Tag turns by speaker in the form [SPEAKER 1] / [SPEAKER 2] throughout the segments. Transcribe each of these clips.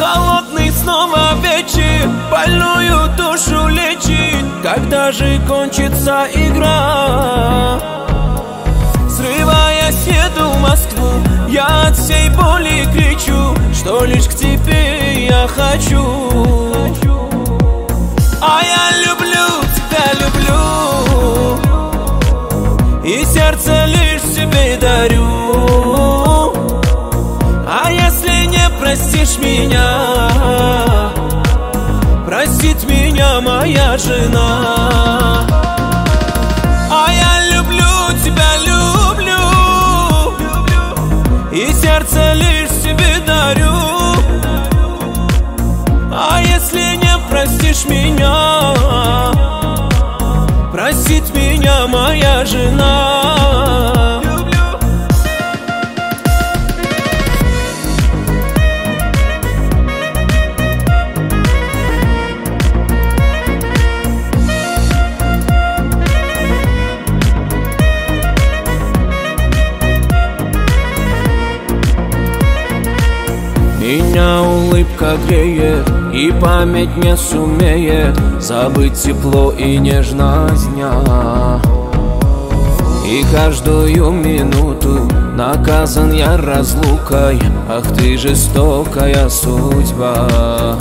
[SPEAKER 1] Холодный снова вечер, больную душу лечит. Когда же кончится игра? Срываясь, еду в Москву, я от всей боли кричу, что лишь к тебе я хочу. А я люблю тебя, люблю, и сердце лишь тебе дарю. А если не простишь меня, простит меня моя жена. А я люблю тебя, люблю, и сердце лишь тебе дарю. А если не простишь меня, простит меня моя жена. Меня улыбка греет, и память не сумеет забыть тепло и нежность дня. И каждую минуту наказан я разлукой, ах ты жестокая судьба.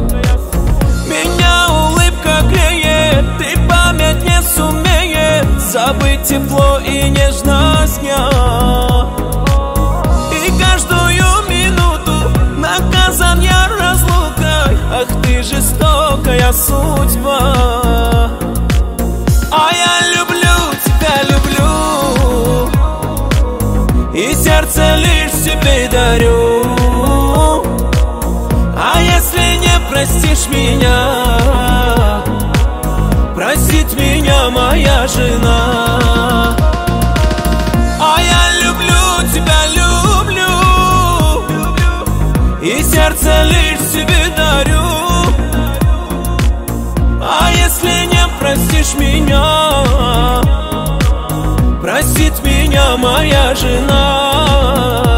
[SPEAKER 1] Меня улыбка греет, и память не сумеет забыть тепло и нежность дня. Наказан я разлукой, ах ты жестокая судьба. А я люблю тебя, люблю, и сердце лишь тебе дарю. А если не простишь меня, простит меня моя жена. А я люблю тебя, люблю, и сердце лишь тебе дарю. А если не простишь меня, простит меня моя жена.